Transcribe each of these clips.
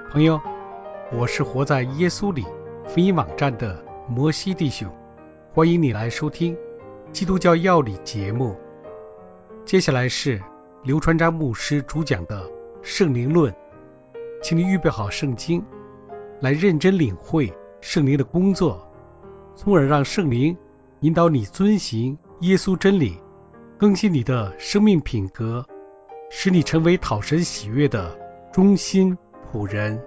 朋友，我是活在耶稣里福音网站的摩西弟兄，欢迎你来收听基督教要理节目。接下来是刘传章牧师主讲的圣灵论，请你预备好圣经，来认真领会圣灵的工作，从而让圣灵引导你遵行耶稣真理，更新你的生命品格，使你成为讨神喜悦的忠心仆人。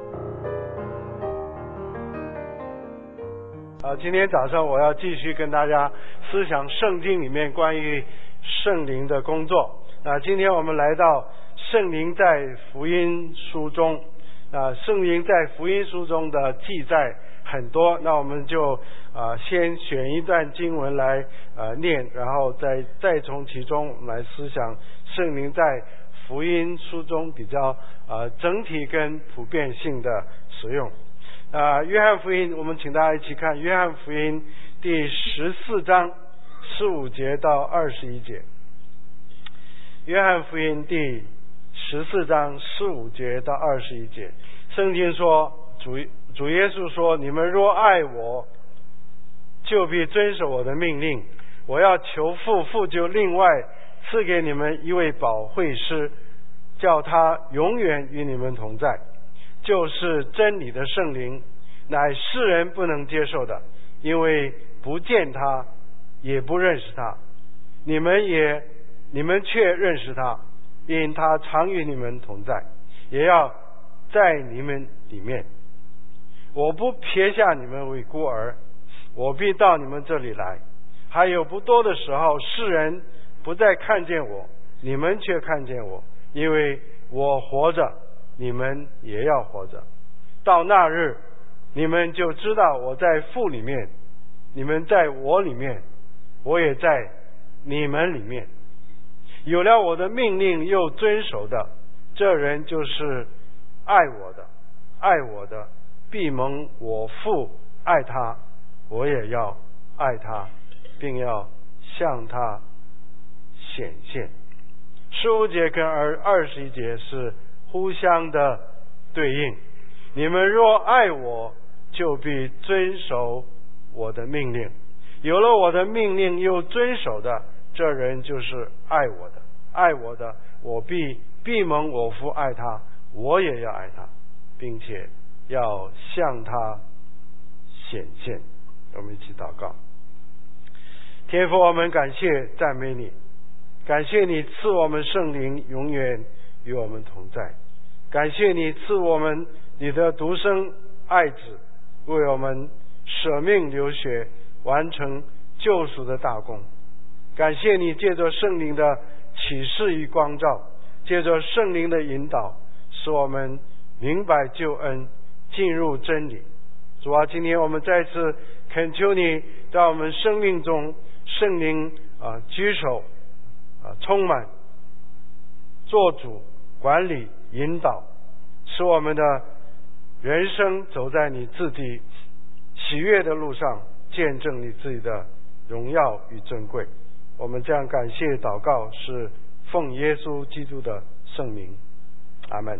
今天早上我要继续跟大家思想圣经里面关于圣灵的工作。今天我们来到圣灵在福音书中，圣灵在福音书中的记载很多，那我们就先选一段经文来念，然后再从其中来思想圣灵在福音书中比较整体跟普遍性的使用。约翰福音，我们请大家一起看约翰福音第14章15节到21节。约翰福音第14章15节到21节，圣经说，主耶稣说，你们若爱我，就必遵守我的命令。我要求父，父就另外赐给你们一位保惠师，叫他永远与你们同在，就是真理的圣灵，乃世人不能接受的，因为不见他，也不认识他。你们却认识他，因他常与你们同在，也要在你们里面。我不撇下你们为孤儿，我必到你们这里来。还有不多的时候，世人不再看见我，你们却看见我，因为我活着，你们也要活着。到那日，你们就知道我在父里面，你们在我里面，我也在你们里面。有了我的命令又遵守的，这人就是爱我的。爱我的，必蒙我父爱他，我也要爱他，并要向他显现。15节跟21节是互相的对应。你们若爱我，就必遵守我的命令。有了我的命令又遵守的，这人就是爱我的。爱我的，我必蒙我父爱他，我也要爱他，并且要向他显现。我们一起祷告。天父，我们感谢赞美你，感谢你赐我们圣灵永远与我们同在，感谢你赐我们你的独生爱子，为我们舍命流血，完成救赎的大功。感谢你借着圣灵的启示与光照，借着圣灵的引导，使我们明白救恩，进入真理。主啊，今天我们再次恳求你在我们生命中圣灵居首，充满做主管理引导，使我们的人生走在你自己喜悦的路上，见证你自己的荣耀与珍贵。我们这样感谢祷告，是奉耶稣基督的圣名，阿们。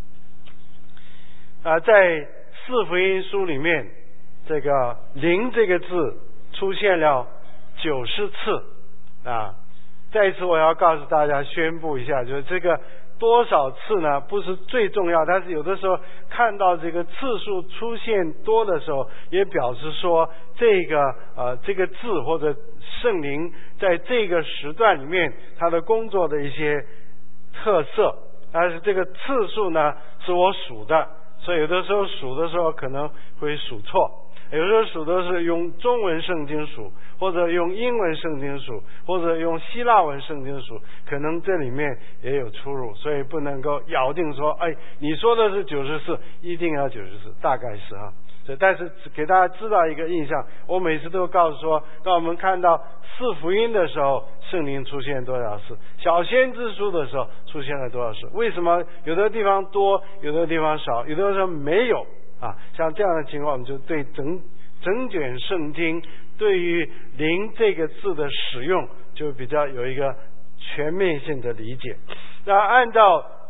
在四福音书里面，这个灵这个字出现了90次。在此我要告诉大家，宣布一下，就是这个多少次呢不是最重要，但是有的时候看到这个次数出现多的时候，也表示说这个字或者圣灵在这个时段里面他的工作的一些特色。但是这个次数呢是我数的，所以有的时候数的时候可能会数错，有时候数的是用中文圣经数，或者用英文圣经数，或者用希腊文圣经数，可能这里面也有出入，所以不能够咬定说你说的是94，一定要94，大概是但是给大家知道一个印象，我每次都告诉说，当我们看到四福音的时候，圣灵出现多少次，小先知书的时候出现了多少次，为什么有的地方多，有的地方少，有的时候没有像这样的情况，我们就对整卷圣经对于灵这个字的使用就比较有一个全面性的理解。那按照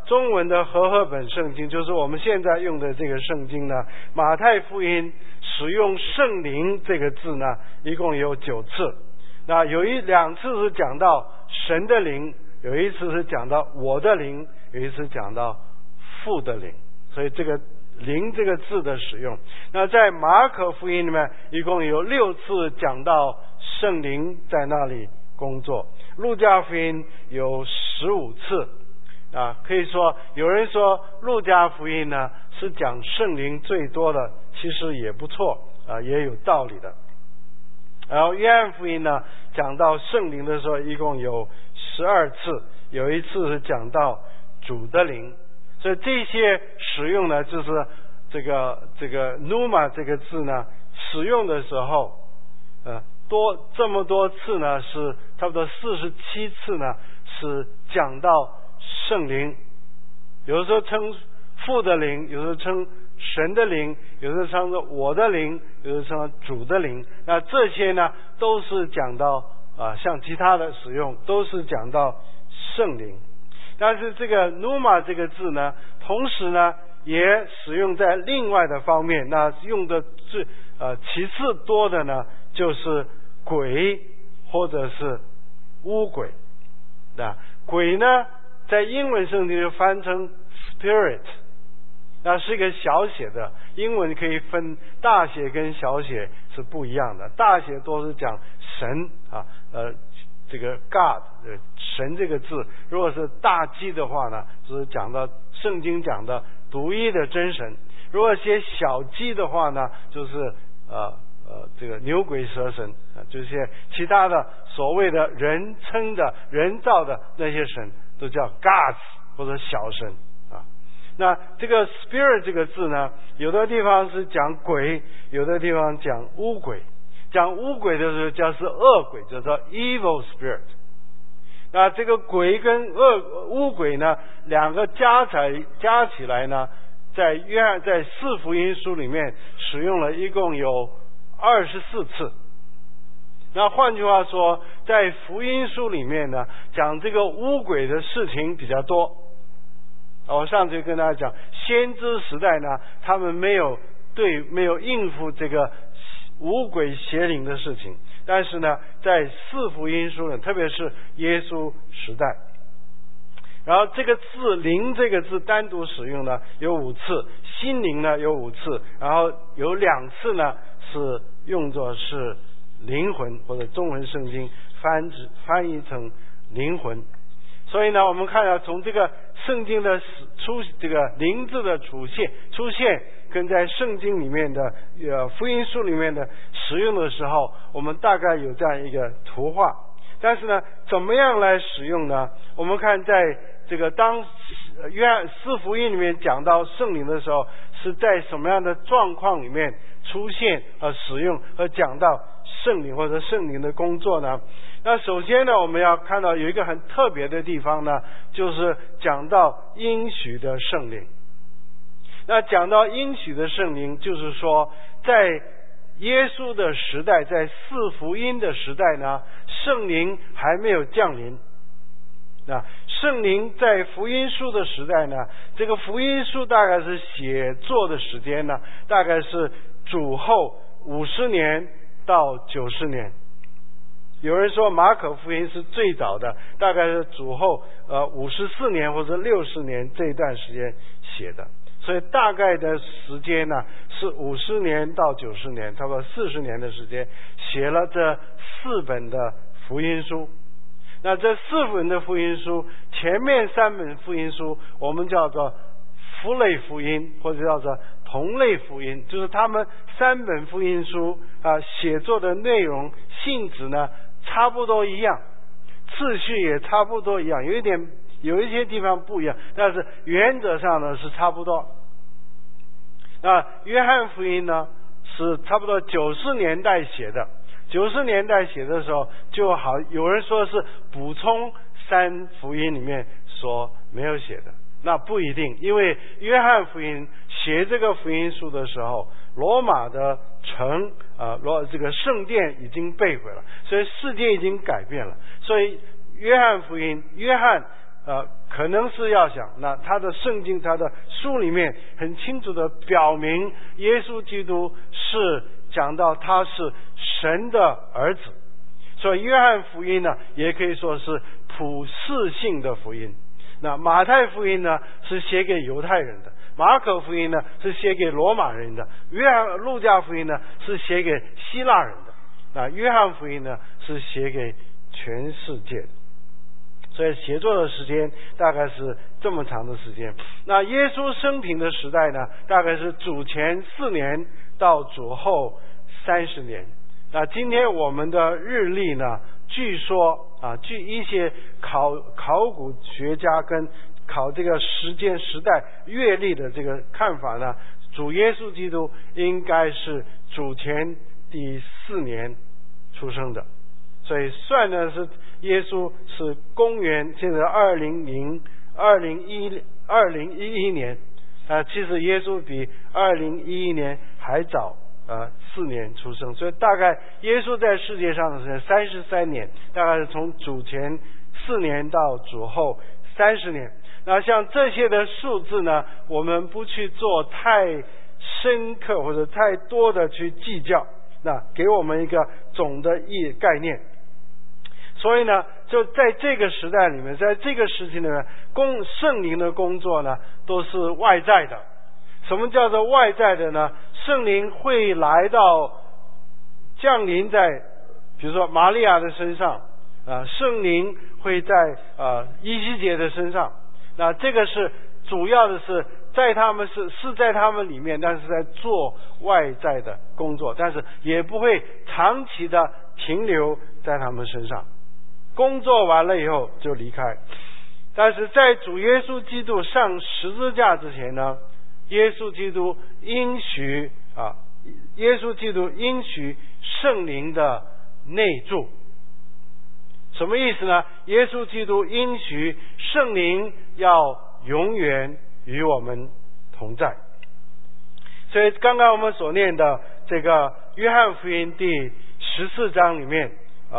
中文的和合本圣经，就是我们现在用的这个圣经呢，马太福音使用圣灵这个字呢，一共有9次。那有2次是讲到神的灵，有一次是讲到我的灵，有一次讲到父的灵。所以这个灵这个字的使用，那在马可福音里面一共有6次讲到圣灵在那里工作，路加福音有15次。可以说有人说路加福音呢是讲圣灵最多的，其实也不错，也有道理的。然后约翰福音呢讲到圣灵的时候一共有12次，有一次是讲到主的灵。所以这些使用呢，就是这个 pneuma 这个字呢使用的时候这么多次呢，是差不多47次呢是讲到圣灵，有的时候称父的灵，有的时候称神的灵，有的时候称我的灵，有的时候称主的灵。那这些呢都是讲到像其他的使用都是讲到圣灵。但是这个 pneuma 这个字呢，同时呢也使用在另外的方面，那用的其次多的呢就是鬼或者是污鬼。鬼呢在英文圣经就翻成 spirit， 那是一个小写的，英文可以分大写跟小写是不一样的，大写多是讲神这个 God 神这个字，如果是大 G 的话呢，就是讲到圣经讲的独一的真神；如果写小 G 的话呢，就是这个牛鬼蛇神就是些其他的所谓的人称的人造的那些神都叫 gods 或者小神那这个 spirit 这个字呢，有的地方是讲鬼，有的地方讲污鬼。讲污鬼的时候叫是恶鬼，叫做 evil spirit。那这个鬼跟污鬼呢，两个加起来呢，在4福音书里面使用了一共有24次。那换句话说，在福音书里面呢，讲这个污鬼的事情比较多。我上次跟大家讲，先知时代呢，他们没有应付这个污鬼邪灵的事情，但是呢，在4福音书呢，特别是耶稣时代，然后这个字灵这个字单独使用呢有5次，心灵呢有5次，然后有2次呢是用作是灵魂，或者中文圣经翻译成灵魂。所以呢，我们看到从这个圣经的这个灵字的出现跟在圣经里面的福音书里面的使用的时候，我们大概有这样一个图画。但是呢，怎么样来使用呢？我们看在这个当约翰4福音里面讲到圣灵的时候，是在什么样的状况里面出现和使用和讲到圣灵或者圣灵的工作呢？那首先呢，我们要看到有一个很特别的地方呢，就是讲到应许的圣灵。那讲到应许的圣灵，就是说在耶稣的时代，在4福音的时代呢，圣灵还没有降临。那圣灵在福音书的时代呢，这个福音书大概是写作的时间呢，大概是主后50年到90年。有人说马可福音是最早的，大概是主后54年或者60年这一段时间写的，所以大概的时间呢是50年到90年，差不多40年的时间写了这4本的福音书。那这4本的福音书，前面3本福音书我们叫做父类福音，或者叫做同类福音，就是他们3本福音书写作的内容性质呢差不多一样，次序也差不多一样，有一些地方不一样，但是原则上呢是差不多。那约翰福音呢是差不多90年代写的，90年代写的时候就好，有人说是补充3福音里面所没有写的，那不一定，因为约翰福音写这个福音书的时候，罗马的城这个圣殿已经被毁了，所以世界已经改变了，所以约翰福音可能是要想，那他的圣经他的书里面很清楚的表明，耶稣基督是讲到他是神的儿子。所以约翰福音呢也可以说是普世性的福音。那马太福音呢是写给犹太人的，马可福音呢是写给罗马人的，路加福音呢是写给希腊人的，那约翰福音呢是写给全世界的。所以写作的时间大概是这么长的时间。那耶稣生平的时代呢，大概是主前4年到主后30年。那今天我们的日历呢，据说据一些考古学家跟考这个时间时代月历的这个看法呢，主耶稣基督应该是主前第4年出生的。所以算的是耶稣是公元现在2011年，其实耶稣比2011年还早4年出生，所以大概耶稣在世界上的时间33年，大概是从主前4年到主后30年。那像这些的数字呢，我们不去做太深刻或者太多的去计较，那给我们一个总的概念。所以呢，就在这个时代里面，在这个时期里面，圣灵的工作呢都是外在的。什么叫做外在的呢？圣灵会来到降临在比如说玛利亚的身上，圣灵会在依西结的身上。那这个是主要的是在他们是在他们里面，但是在做外在的工作，但是也不会长期的停留在他们身上。工作完了以后就离开。但是在主耶稣基督上十字架之前呢，耶稣基督应许圣灵的内住。什么意思呢？耶稣基督应许圣灵要永远与我们同在。所以刚刚我们所念的这个约翰福音第14章里面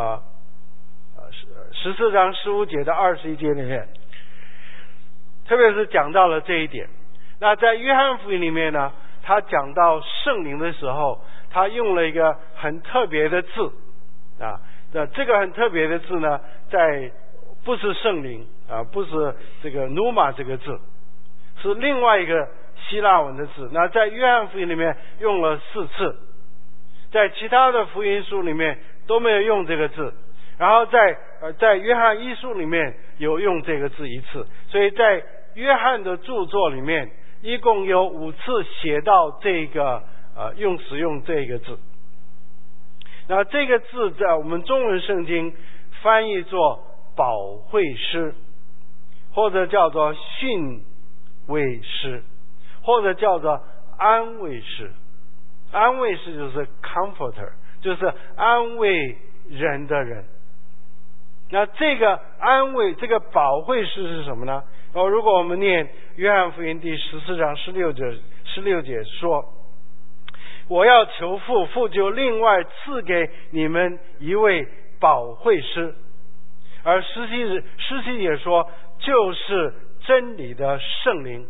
14章15节到21节里面，特别是讲到了这一点。那在约翰福音里面呢，他讲到圣灵的时候，他用了一个很特别的字那这个很特别的字呢，不是圣灵不是这个 pneuma 这个字，是另外一个希腊文的字。那在约翰福音里面用了4次，在其他的福音书里面都没有用这个字，然后在约翰一书里面有用这个字1次，所以在约翰的著作里面一共有5次写到这个使用这个字。那这个字在我们中文圣经翻译作保惠师，或者叫做训慰师，或者叫做安慰师。安慰师就是 comforter， 就是安慰人的人。那这个安慰这个保惠师是什么呢？如果我们念约翰福音第14章16节说，我要求父，父就另外赐给你们一位保惠师。而施洗也说，就是真理的圣灵。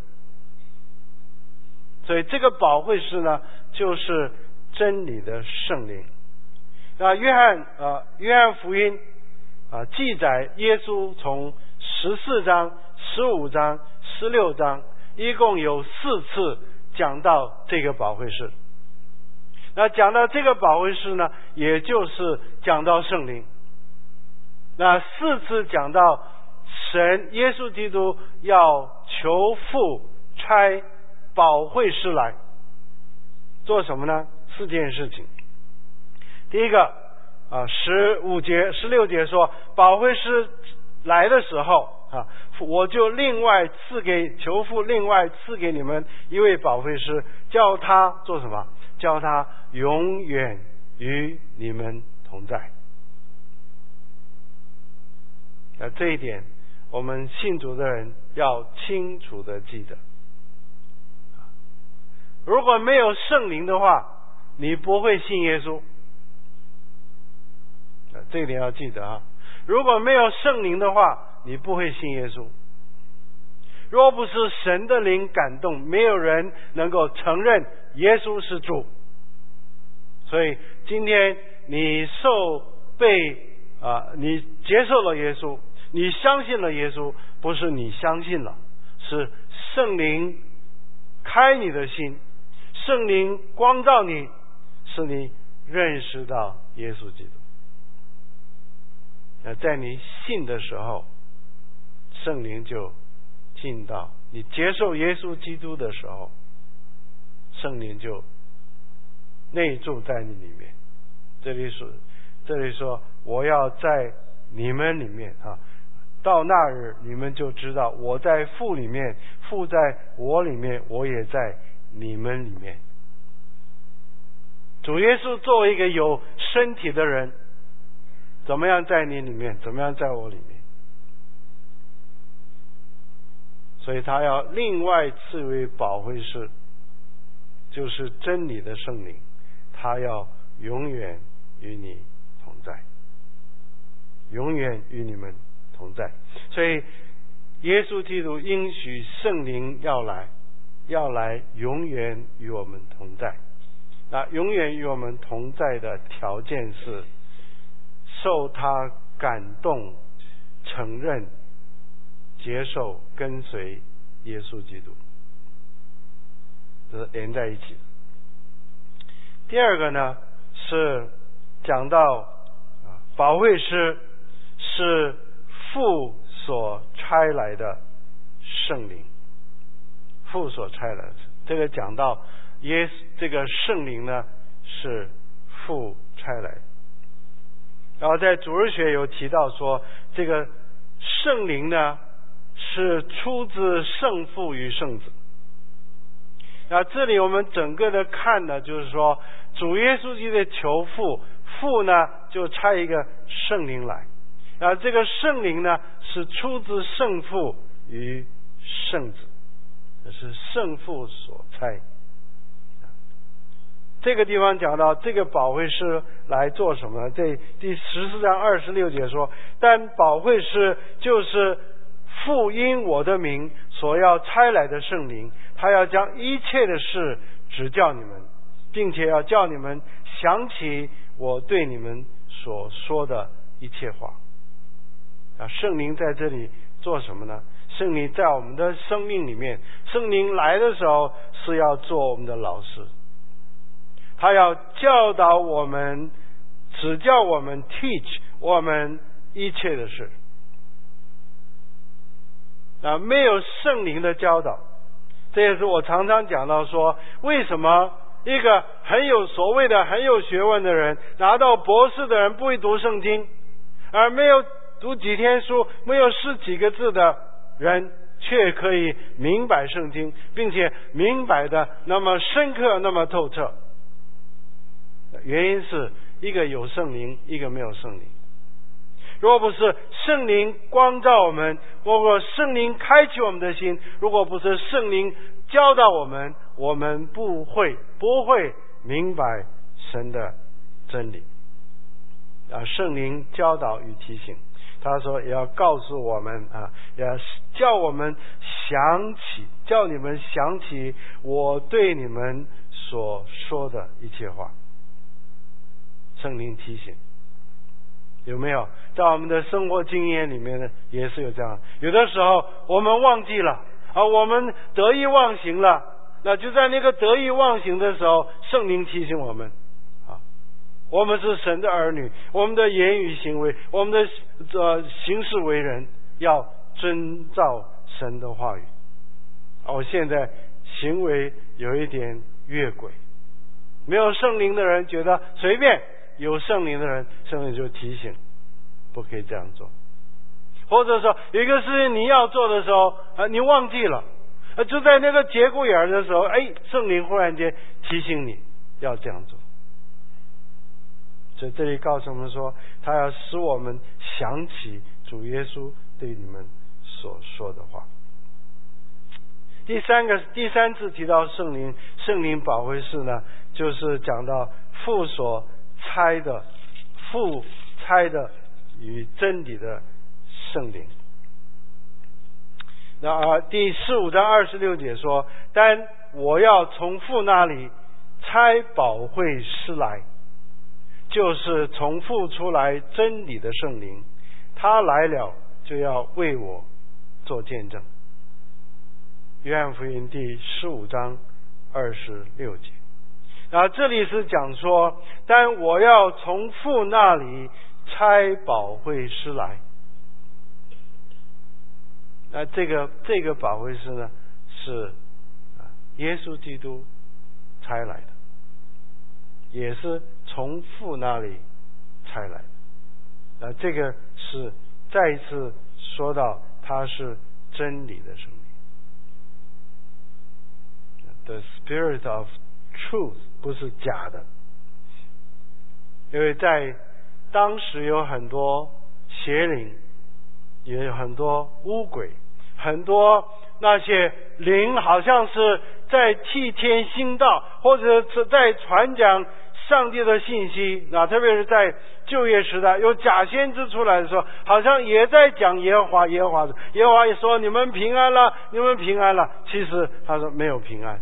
所以这个保惠师呢，就是真理的圣灵。那约翰福音记载耶稣从14章、15章、16章一共有4次讲到这个保惠师。那讲到这个保惠师呢，也就是讲到圣灵。那4次讲到耶稣基督要求父差保惠师来做什么呢？4件事情。第一个15节、16节说，保惠师来的时候我就求父另外赐给你们一位保惠师，叫他做什么？叫他永远与你们同在。那这一点我们信主的人要清楚的记得。如果没有圣灵的话，你不会信耶稣。这一点要记得如果没有圣灵的话，你不会信耶稣。 若不是神的灵感动，没有人能够承认耶稣是主。所以今天你你接受了耶稣，你相信了耶稣，不是你相信了，是圣灵开你的心，圣灵光照你，使你认识到耶稣基督。在你信的时候，圣灵就进到你接受耶稣基督的时候，圣灵就内住在你里面。这里说我要在你们里面啊，到那日你们就知道我在父里面，父在我里面，我也在你们里面。主耶稣作为一个有身体的人，怎么样在你里面，怎么样在我里面。所以他要另外赐为保惠师，就是真理的圣灵，他要永远与你同在，永远与你们同在。所以耶稣基督应许圣灵要来永远与我们同在。那永远与我们同在的条件是受他感动，承认接受跟随耶稣基督，这是连在一起的。第二个呢，是讲到保惠师是父所差来的圣灵，父所差来的，这个讲到这个圣灵呢是父差来的。然后在主日学有提到说，这个圣灵呢是出自圣父与圣子。那这里我们整个的看呢，就是说主耶稣基督的求父，父呢就差一个圣灵来，然后这个圣灵呢是出自圣父与圣子，这是圣父所差。这个地方讲到这个保惠师来做什么呢？这第14章26节说，但保惠师就是父因我的名所要差来的圣灵，他要将一切的事指教你们，并且要叫你们想起我对你们所说的一切话。圣灵在这里做什么呢？圣灵在我们的生命里面，圣灵来的时候是要做我们的老师，他要教导我们，指教我们 teach 我们一切的事。没有圣灵的教导，这也是我常常讲到说，为什么一个所谓的很有学问的人，拿到博士的人不会读圣经，而没有读几天书，没有识几个字的人却可以明白圣经，并且明白的那么深刻，那么透彻。原因是一个有圣灵，一个没有圣灵。若不是圣灵光照我们，如果圣灵开启我们的心，如果不是圣灵教导我们，我们不会明白神的真理。圣灵教导与提醒，他说也要告诉我们也要叫我们叫你们想起我对你们所说的一切话。圣灵提醒，有没有在我们的生活经验里面呢？也是有这样，有的时候我们忘记了我们得意忘形了，那就在那个得意忘形的时候，圣灵提醒我们我们是神的儿女，我们的言语行为，我们的行事为人要遵照神的话语。我现在行为有一点越轨，没有圣灵的人觉得随便，有圣灵的人，圣灵就提醒不可以这样做。或者说有一个事情你要做的时候你忘记了，就在那个节骨眼的时候圣灵忽然间提醒你要这样做。所以这里告诉我们说，他要使我们想起主耶稣对你们所说的话。第三次提到圣灵保惠师呢，就是讲到父差的与真理的圣灵。 第15章26节说，但我要从父那里差保惠师来，就是从父出来真理的圣灵，他来了就要为我做见证。约翰福音第15章26节。这里是讲说，但我要从父那里差保惠师来。这个保惠师呢，是耶稣基督差来的，也是从父那里差来的。这个是再一次说到他是真理的圣灵。The Spirit of Truth 不是假的，因为在当时有很多邪灵，也有很多污鬼，很多那些灵好像是在替天行道，或者是在传讲上帝的信息。特别是在旧约时代有假先知出来的时候，好像也在讲耶和华也说你们平安了，你们平安了，其实他说没有平安。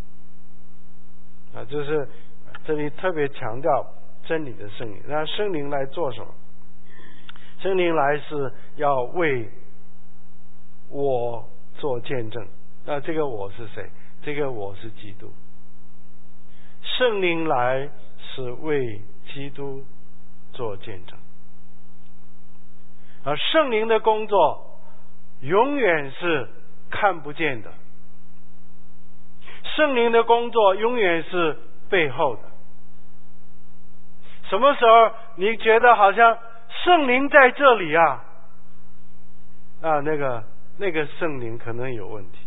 就是这里特别强调真理的圣灵。那圣灵来做什么？圣灵来是要为我做见证。那这个我是谁？这个我是基督。圣灵来是为基督做见证。而圣灵的工作永远是看不见的，圣灵的工作永远是背后的。什么时候你觉得好像圣灵在这里啊？那个圣灵可能有问题。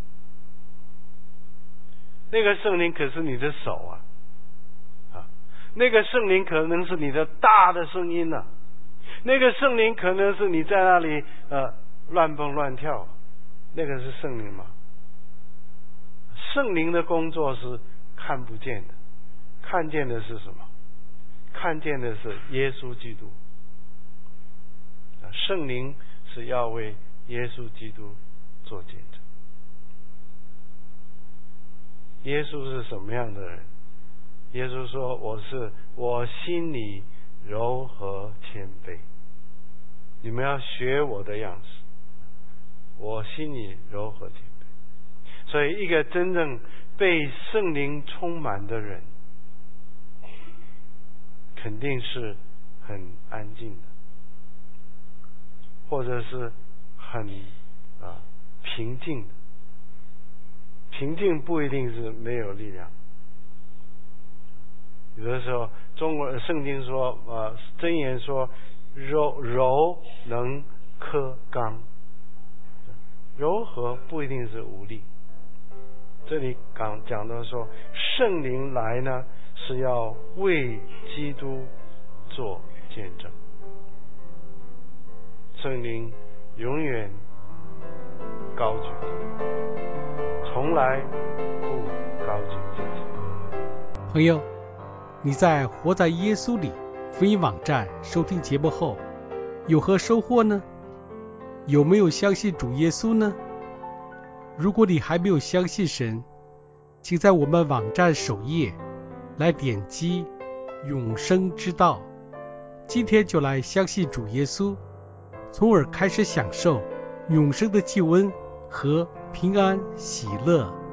那个圣灵可是你的手啊，那个圣灵可能是你的大的声音啊，那个圣灵可能是你在那里乱蹦乱跳，那个是圣灵吗？圣灵的工作是看不见的，看见的是什么？看见的是耶稣基督。圣灵是要为耶稣基督做见证。耶稣是什么样的人？耶稣说我心里柔和谦卑，你们要学我的样式，我心里柔和谦卑。所以一个真正被圣灵充满的人，肯定是很安静的，或者是很平静的。平静不一定是没有力量。有的时候中国圣经说箴言说柔能克刚，柔和不一定是无力。这里讲到说圣灵来呢，是要为基督做见证。圣灵永远高举自己，从来不高举自己。 朋友，你在活在耶稣里福音网站收听节目后有何收获呢？有没有相信主耶稣呢？如果你还没有相信神，请在我们网站首页来点击永生之道，今天就来相信主耶稣，从而开始享受永生的救恩和平安喜乐。